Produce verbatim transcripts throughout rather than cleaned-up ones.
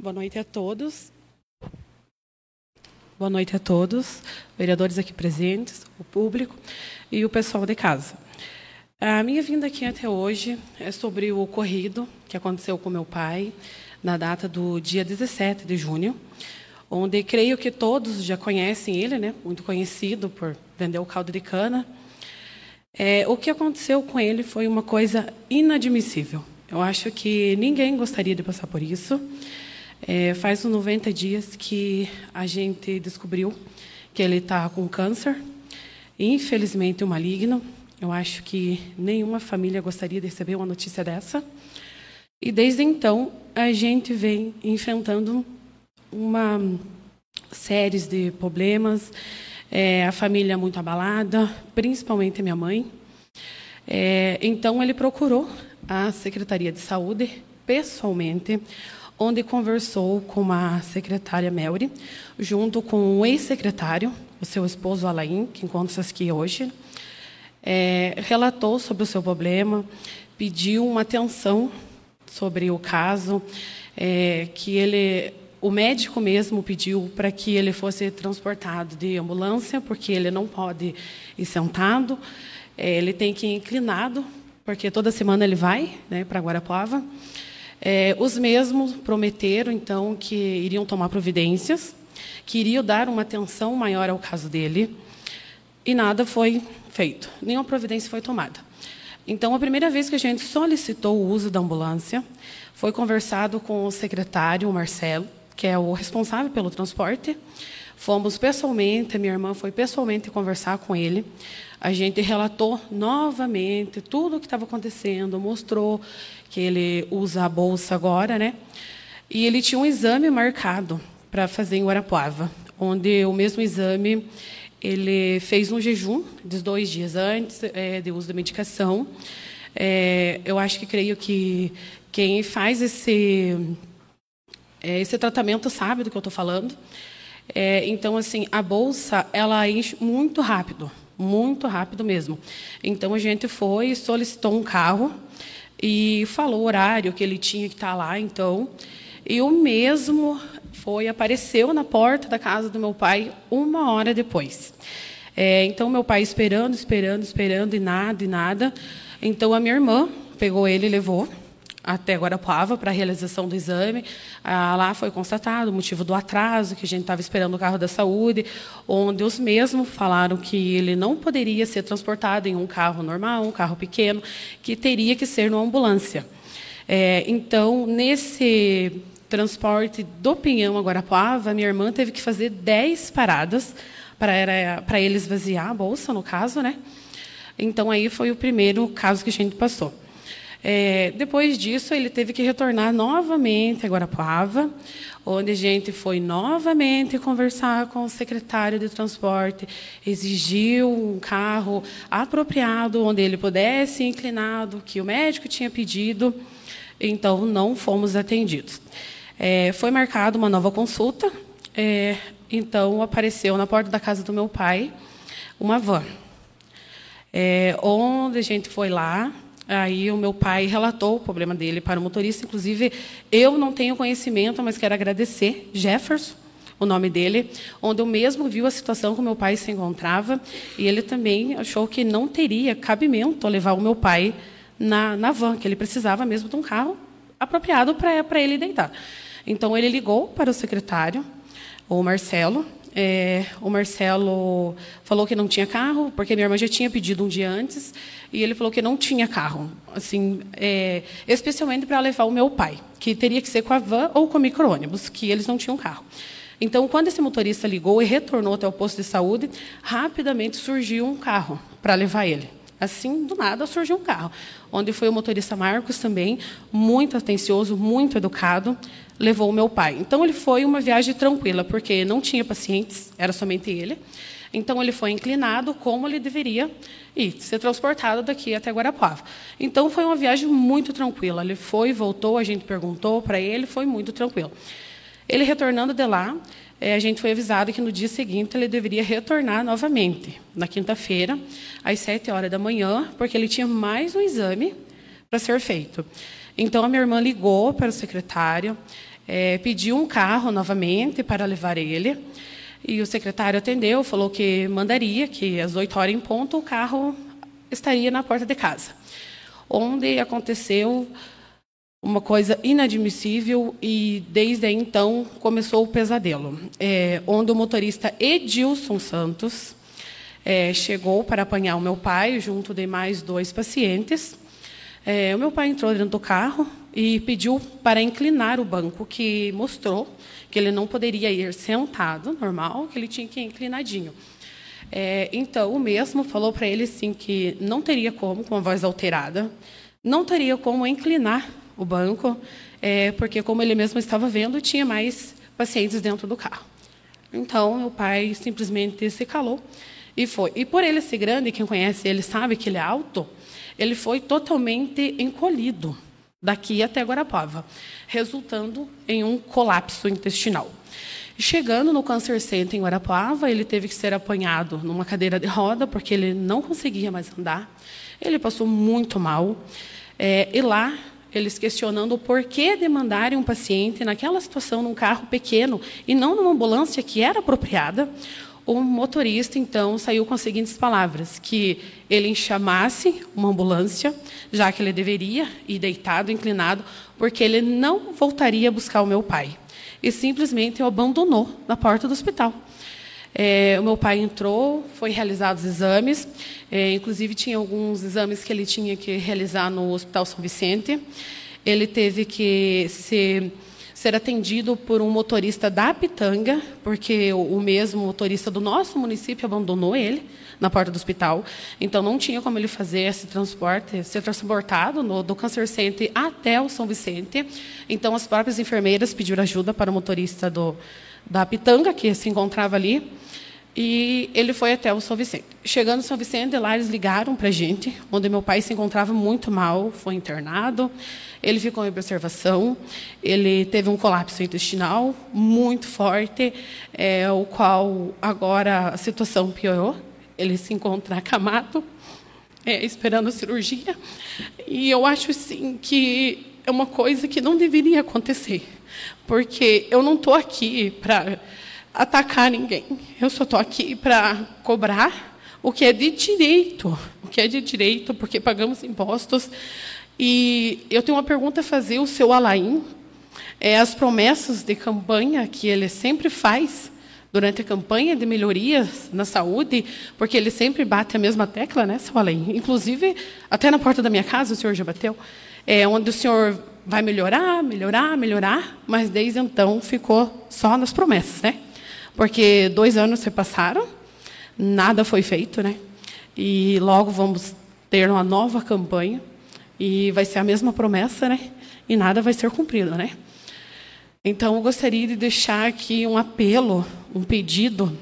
Boa noite a todos. Boa noite a todos, vereadores aqui presentes, o público e o pessoal de casa. A minha vinda aqui até hoje é sobre o ocorrido que aconteceu com meu pai na data do dia dezessete de junho, onde creio que todos já conhecem ele, né? Muito conhecido por vender o caldo de cana. É, o que aconteceu com ele foi uma coisa inadmissível. Eu acho que ninguém gostaria de passar por isso. É, faz uns noventa dias que a gente descobriu que ele está com câncer, infelizmente um maligno. Eu acho que nenhuma família gostaria de receber uma notícia dessa. E desde então a gente vem enfrentando uma série de problemas, é, a família muito abalada, principalmente a minha mãe. É, então ele procurou a Secretaria de Saúde pessoalmente, onde conversou com a secretária Melry, junto com o ex-secretário, o seu esposo Alain, que encontra-se aqui hoje, é, relatou sobre o seu problema, pediu uma atenção sobre o caso, é, que ele, o médico mesmo pediu para que ele fosse transportado de ambulância, porque ele não pode ir sentado, é, ele tem que ir inclinado, porque toda semana ele vai, né, para Guarapuava. É, os mesmos prometeram, então, que iriam tomar providências, que iriam dar uma atenção maior ao caso dele, e nada foi feito, nenhuma providência foi tomada. Então, a primeira vez que a gente solicitou o uso da ambulância, foi conversado com o secretário, o Marcelo, que é o responsável pelo transporte. Fomos pessoalmente, a minha irmã foi pessoalmente conversar com ele. A gente relatou novamente tudo o que estava acontecendo, mostrou que ele usa a bolsa agora, né? E ele tinha um exame marcado para fazer em Guarapuava, onde o mesmo exame ele fez um jejum de dois dias antes é, de uso da medicação. É, eu acho que creio que quem faz esse é, esse tratamento sabe do que eu estou falando. É, então, assim, a bolsa ela enche muito rápido, muito rápido mesmo. Então, a gente foi, solicitou um carro e falou o horário que ele tinha que estar lá, então. E o mesmo foi, apareceu na porta da casa do meu pai uma hora depois. É, então, meu pai esperando, esperando, esperando, e nada, e nada. Então, a minha irmã pegou ele e levou até Guarapuava para a realização do exame. Ah, lá foi constatado o motivo do atraso, que a gente estava esperando o carro da saúde, onde os mesmos falaram que ele não poderia ser transportado em um carro normal, um carro pequeno, que teria que ser numa ambulância. É, então, nesse transporte do Pinhão a Guarapuava, minha irmã teve que fazer dez paradas para, para ele esvaziar a bolsa, no caso, né? Então, aí foi o primeiro caso que a gente passou. É, depois disso, ele teve que retornar novamente a Guarapuava, onde a gente foi novamente conversar com o secretário de transporte, exigiu um carro apropriado, onde ele pudesse ir inclinado, que o médico tinha pedido, então não fomos atendidos. É, foi marcada uma nova consulta, é, então apareceu na porta da casa do meu pai uma van, é, onde a gente foi lá. Aí o meu pai relatou o problema dele para o motorista. Inclusive, eu não tenho conhecimento, mas quero agradecer Jefferson, o nome dele, onde eu mesmo viu a situação que o meu pai se encontrava, e ele também achou que não teria cabimento levar o meu pai na, na van, que ele precisava mesmo de um carro apropriado para, para ele deitar. Então, ele ligou para o secretário, o Marcelo. É, o Marcelo falou que não tinha carro, porque minha irmã já tinha pedido um dia antes, e ele falou que não tinha carro, assim, é, especialmente para levar o meu pai, que teria que ser com a van ou com o micro-ônibus, que eles não tinham carro. Então, quando esse motorista ligou e retornou até o posto de saúde, rapidamente surgiu um carro para levar ele. Assim, do nada, surgiu um carro, onde foi o motorista Marcos também, muito atencioso, muito educado, levou o meu pai. Então, ele foi uma viagem tranquila, porque não tinha pacientes, era somente ele. Então, ele foi inclinado como ele deveria ir, ser transportado daqui até Guarapuava. Então, foi uma viagem muito tranquila. Ele foi, voltou, a gente perguntou para ele, foi muito tranquilo. Ele retornando de lá, a gente foi avisado que no dia seguinte ele deveria retornar novamente, na quinta-feira, às sete horas da manhã, porque ele tinha mais um exame para ser feito. Então, a minha irmã ligou para o secretário, é, pediu um carro novamente para levar ele, e o secretário atendeu, falou que mandaria, que às oito horas em ponto o carro estaria na porta de casa, onde aconteceu uma coisa inadmissível, e desde aí, então, começou o pesadelo, é, onde o motorista Edilson Santos é, chegou para apanhar o meu pai, junto de mais dois pacientes. É, o meu pai entrou dentro do carro e pediu para inclinar o banco, que mostrou que ele não poderia ir sentado, normal, que ele tinha que ir inclinadinho. É, então, o mesmo falou para ele assim, que não teria como, com a voz alterada, não teria como inclinar o banco, é, porque, como ele mesmo estava vendo, tinha mais pacientes dentro do carro. Então, meu pai simplesmente se calou e foi. E por ele ser grande, quem conhece ele sabe que ele é alto, ele foi totalmente encolhido daqui até Guarapuava, resultando em um colapso intestinal. Chegando no Câncer Center em Guarapuava, ele teve que ser apanhado numa cadeira de roda, porque ele não conseguia mais andar. Ele passou muito mal. É, e lá, eles questionando o porquê de mandarem um paciente naquela situação num carro pequeno e não numa ambulância que era apropriada, o motorista, então, saiu com as seguintes palavras, que ele chamasse uma ambulância, já que ele deveria ir deitado, inclinado, porque ele não voltaria a buscar o meu pai. E simplesmente o abandonou na porta do hospital. É, o meu pai entrou, foi realizados exames, é, inclusive tinha alguns exames que ele tinha que realizar no Hospital São Vicente. Ele teve que ser, ser atendido por um motorista da Pitanga, porque o, o mesmo motorista do nosso município abandonou ele na porta do hospital. Então, não tinha como ele fazer esse transporte, ser transportado no, do Câncer Center até o São Vicente. Então, as próprias enfermeiras pediram ajuda para o motorista do, da Pitanga, que se encontrava ali, e ele foi até o São Vicente. Chegando no São Vicente, lá eles ligaram para a gente, onde meu pai se encontrava muito mal, foi internado, ele ficou em observação, ele teve um colapso intestinal muito forte, é, o qual agora a situação piorou, ele se encontra acamado, é, esperando a cirurgia, e eu acho assim, que é uma coisa que não deveria acontecer, porque eu não estou aqui para atacar ninguém. Eu só estou aqui para cobrar o que é de direito, o que é de direito, porque pagamos impostos. E eu tenho uma pergunta a fazer ao seu Alain. É, as promessas de campanha que ele sempre faz durante a campanha de melhorias na saúde, porque ele sempre bate a mesma tecla, né, seu Alain? Inclusive, até na porta da minha casa o senhor já bateu, é, onde o senhor vai melhorar, melhorar, melhorar, mas desde então ficou só nas promessas, né? Porque dois anos se passaram, nada foi feito, né? E logo vamos ter uma nova campanha e vai ser a mesma promessa, né? E nada vai ser cumprido, né? Então, eu gostaria de deixar aqui um apelo, um pedido,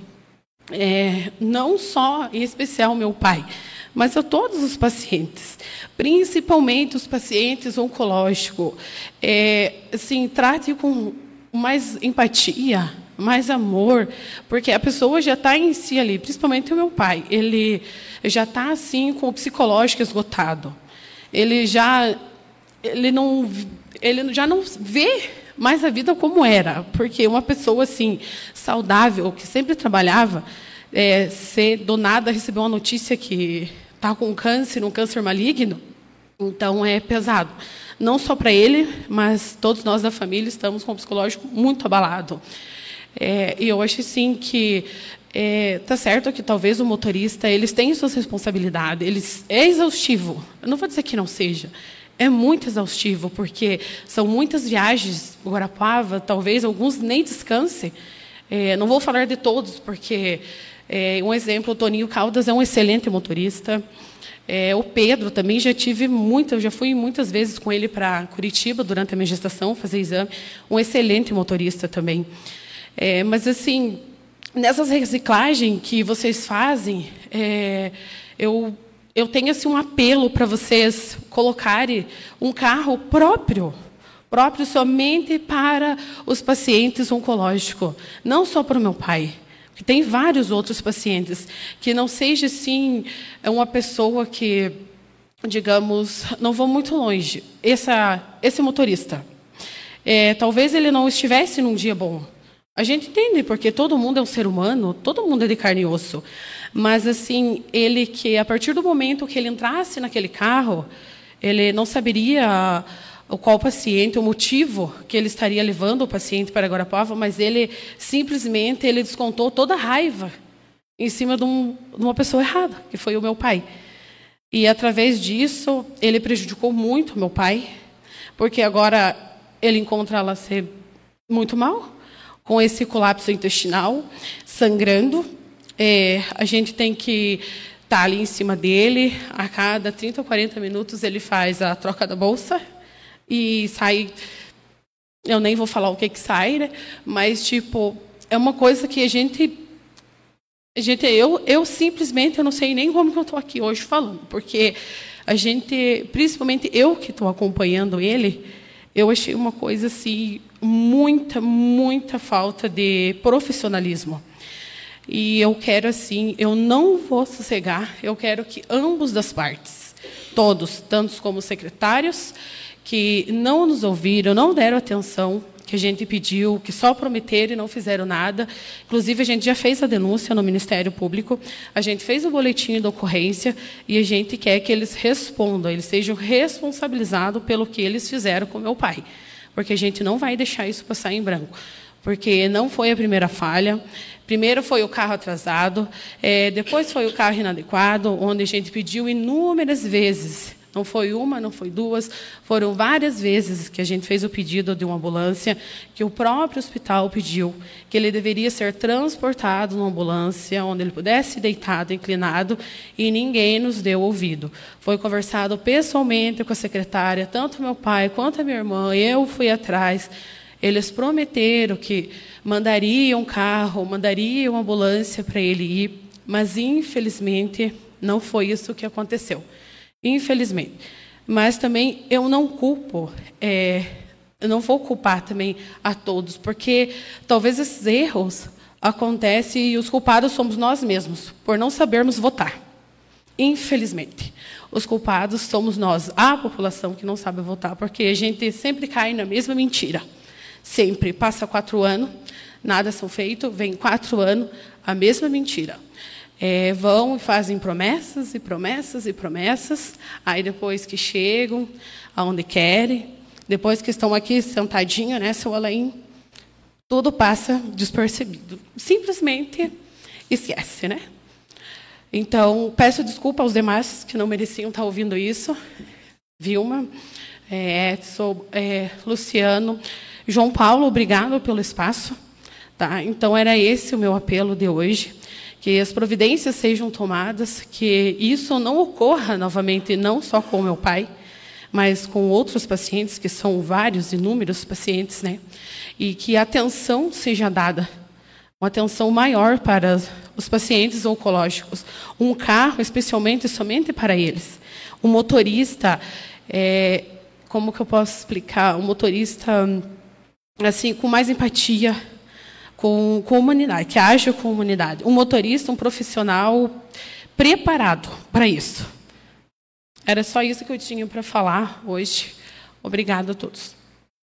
é, não só, em especial, ao meu pai, mas a todos os pacientes, principalmente os pacientes oncológicos. É, assim, trate com mais empatia, mais amor, porque a pessoa já está em si ali, principalmente o meu pai, ele já está assim com o psicológico esgotado, ele já, ele não, ele já não vê mais a vida como era, porque uma pessoa assim saudável que sempre trabalhava, é, se do nada recebeu uma notícia que está com câncer, um câncer maligno, então é pesado, não só para ele, mas todos nós da família estamos com o psicológico muito abalado. É, e eu acho assim que é, tá certo que talvez o motorista eles tenham suas responsabilidades, eles é exaustivo. Eu não vou dizer que não seja, é muito exaustivo porque são muitas viagens para Guarapuava, talvez alguns nem descansem. É, não vou falar de todos porque é, um exemplo, o Toninho Caldas é um excelente motorista. É, o Pedro também já tive muitas, já fui muitas vezes com ele para Curitiba durante a minha gestação fazer exame, um excelente motorista também. É, mas, assim, nessas reciclagens que vocês fazem, é, eu, eu tenho assim, um apelo para vocês colocarem um carro próprio, próprio somente para os pacientes oncológicos, não só para o meu pai, porque tem vários outros pacientes, que não seja, assim, uma pessoa que, digamos, não vou muito longe, essa, esse motorista, É, talvez ele não estivesse num dia bom. A gente entende, porque todo mundo é um ser humano, todo mundo é de carne e osso. Mas, assim, ele que, a partir do momento que ele entrasse naquele carro, ele não saberia o qual paciente, o motivo que ele estaria levando o paciente para Guarapuava, mas ele simplesmente ele descontou toda a raiva em cima de, um, de uma pessoa errada, que foi o meu pai. E, através disso, ele prejudicou muito o meu pai, porque agora ele encontra ela ser muito mal, com esse colapso intestinal, sangrando. É, a gente tem que estar ali em cima dele. A cada trinta ou quarenta minutos ele faz a troca da bolsa e sai... Eu nem vou falar o que que sai, né? Mas, tipo, é uma coisa que a gente... A gente eu, eu simplesmente eu não sei nem como que eu estou aqui hoje falando, porque a gente, principalmente eu que estou acompanhando ele, eu achei uma coisa assim, muita, muita falta de profissionalismo. E eu quero, assim, eu não vou sossegar, eu quero que ambos das partes, todos, tanto como secretários, que não nos ouviram, não deram atenção, que a gente pediu, que só prometeram e não fizeram nada. Inclusive, a gente já fez a denúncia no Ministério Público, a gente fez o boletim de ocorrência e a gente quer que eles respondam, eles sejam responsabilizados pelo que eles fizeram com meu pai. Porque a gente não vai deixar isso passar em branco. Porque não foi a primeira falha. Primeiro foi o carro atrasado, é, depois foi o carro inadequado, onde a gente pediu inúmeras vezes. Não foi uma, não foi duas, foram várias vezes que a gente fez o pedido de uma ambulância, que o próprio hospital pediu, que ele deveria ser transportado numa ambulância, onde ele pudesse deitado, inclinado, e ninguém nos deu ouvido. Foi conversado pessoalmente com a secretária, tanto meu pai quanto a minha irmã, eu fui atrás. Eles prometeram que mandariam um carro, mandariam uma ambulância para ele ir, mas, infelizmente, não foi isso que aconteceu. Infelizmente. Mas também eu não culpo, é, eu não vou culpar também a todos, porque talvez esses erros acontecem e os culpados somos nós mesmos, por não sabermos votar. Infelizmente. Os culpados somos nós, a população que não sabe votar, porque a gente sempre cai na mesma mentira. Sempre. Passa quatro anos, nada são feito, vem quatro anos, a mesma mentira. É, vão e fazem promessas e promessas e promessas, aí depois que chegam aonde querem, depois que estão aqui sentadinhos, né, seu Alain, tudo passa despercebido. Simplesmente esquece, né? Então, peço desculpa aos demais que não mereciam estar ouvindo isso. Vilma, é, Edson, é, Luciano, João Paulo, obrigado pelo espaço. Tá? Então, era esse o meu apelo de hoje. Que as providências sejam tomadas, que isso não ocorra novamente, não só com o meu pai, mas com outros pacientes, que são vários, inúmeros pacientes, né? E que a atenção seja dada, uma atenção maior para os pacientes oncológicos. Um carro, especialmente, somente para eles. Um motorista, é, como que eu posso explicar? Um motorista assim, com mais empatia, Com, com a humanidade, que age com a humanidade. Um motorista, um profissional preparado para isso. Era só isso que eu tinha para falar hoje. Obrigada a todos.